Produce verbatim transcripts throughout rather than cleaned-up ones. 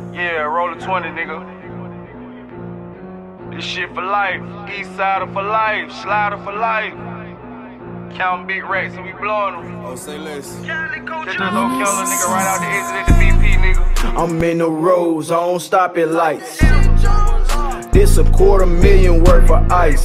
Yeah, roll a twenty, nigga. This shit for life. East sider for life. Slider for life. Counting big racks and we blowing them. Oh, say less. Catch this no killer nigga right out the exit at the B P, nigga. I'm in the roads, I don't stop at lights. This a quarter million worth of ice.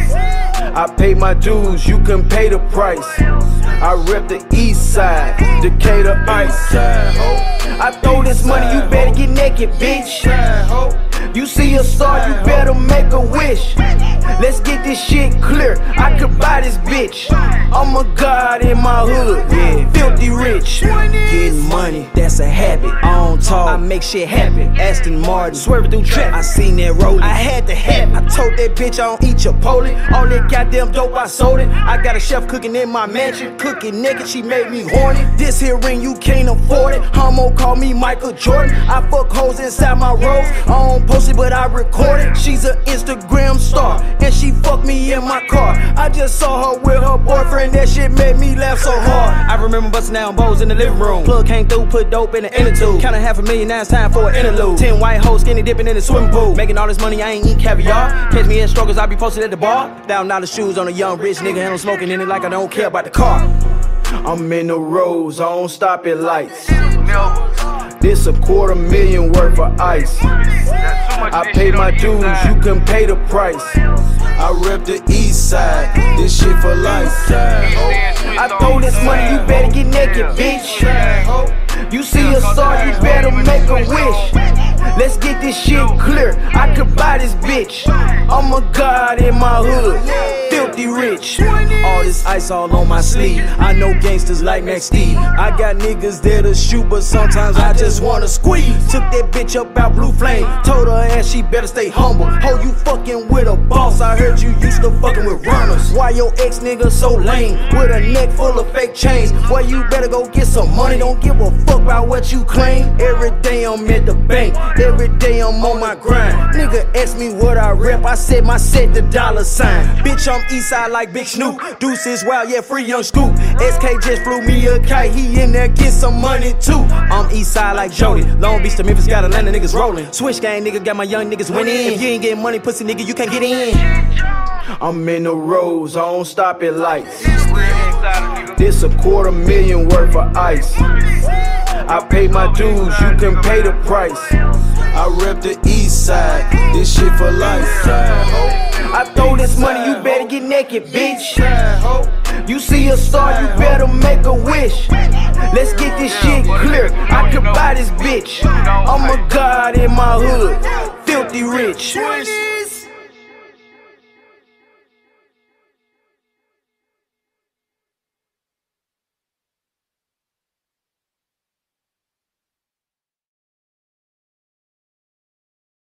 I pay my dues, you can pay the price. I rep the east side, Decatur ice. I throw this money, you better get naked, bitch. You see a star, you better make a wish. Let's get this shit clear, I could buy this bitch. I'm a god in my hood, yeah, filthy rich. Getting money, that's a habit. I don't talk, I make shit happen. Aston Martin, swerving through trap, I seen that rolling. I had to have it, I told that bitch I don't eat Chipotle. All that goddamn dope, I sold it. I got a chef cooking in my mansion, cooking naked, she made me horny. This here ring, you can't afford it. Homo call me Michael Jordan. I fuck hoes inside my rolls. I don't post it, but I record it. She's an Instagram star, and she fucked me in my car. I just saw her with her boyfriend, that shit made me laugh so hard. I remember busting down bowls in the living room. Plug came through, put dope in the inner tube. Counting half a million, now it's time for an interlude. Ten white hoes skinny dipping in the swimming pool. Making all this money, I ain't eat caviar. Catch me in struggles, I be posted at the bar. Thousand dollar shoes on a young rich nigga, and I'm smoking in it like I don't care about the car. I'm in the roads, I don't stop at lights. This a quarter million worth of ice. I pay my dues, you can pay the price. I rep the east side, this shit for life. I throw this money, you better get naked, bitch. You see a star, you better make a wish. Let's get this shit clear, I could buy this bitch. I'm a god in my hood, filthy rich. All this ice all on my sleeve, I know gangsters like Max Steve. I got niggas that'll shoot, but sometimes I just wanna squeeze. Took that bitch up out Blue Flame, told her ass she better stay humble. Ho, you fucking with a boss, I heard you used to fucking with runners. Why your ex nigga so lame, with a neck full of fake chains? Boy, you better go get some money, don't give a fuck about what you claim. Every day I'm at the bank, every day I'm on my grind. Nigga ask me what I rep, I said my set the dollar sign. Bitch, I'm east side like Big Snoop, Deuces wild, yeah, free young Scoop. S K just flew me a kite, he in there get some money too. I'm east side like Jody, Long Beach to Memphis, got Atlanta niggas rolling. Switch gang nigga, got my young niggas winning. If you ain't getting money, pussy nigga, you can't get in. I'm in the roads, I don't stop at lights. This a quarter million worth of ice. I pay my dues, you can pay the price. I rep the east side, this shit for life. I throw this money, you better get naked, bitch. You see a star, you better make a wish. Let's get this shit clear, I could buy this bitch. I'm a god in my hood, filthy rich.